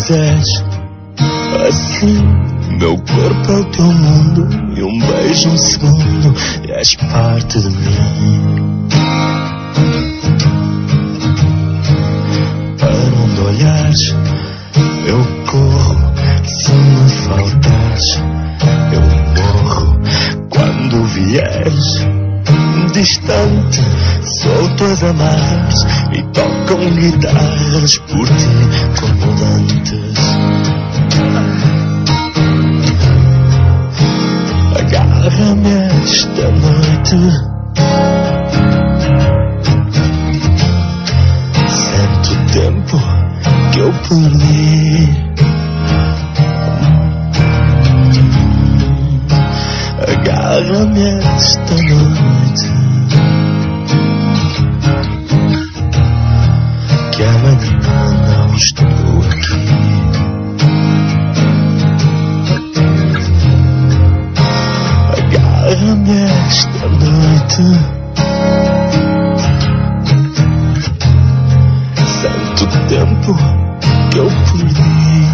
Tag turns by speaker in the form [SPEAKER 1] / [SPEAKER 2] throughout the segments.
[SPEAKER 1] quiseres. Assim, meu corpo é o teu mundo, e um beijo, um segundo, e és parte de mim. Para onde olhares, eu corro. Se me faltares, eu morro. Quando vieres, distante, solto as amarras e tocam guitarras por ti como dantes. Agarra-me esta noite, sente o tempo que eu perdi. Agarra-me esta noite, que amanhã não estou aqui. Agarra-me esta noite, sente o tempo que eu perdi.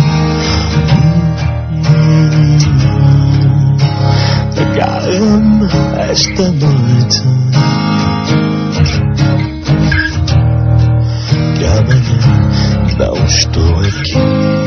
[SPEAKER 1] Agarra-me esta noite, que amanhã não estou aqui.